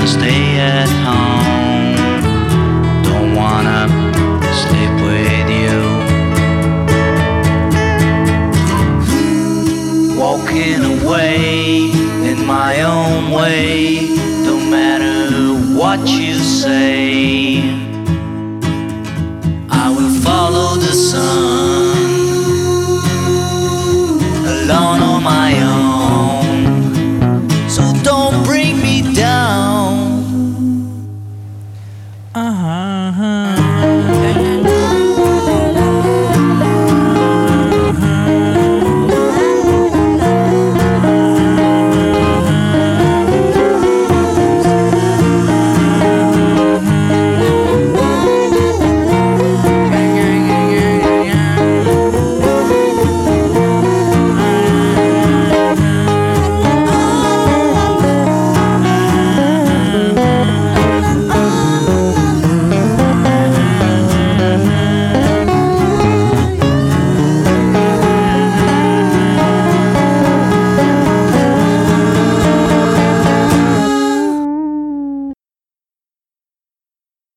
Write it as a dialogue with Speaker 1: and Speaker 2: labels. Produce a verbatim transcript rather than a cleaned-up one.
Speaker 1: stay at home. Don't wanna sleep with you. Walking away in my own way. Don't matter what you say, I will follow the sun.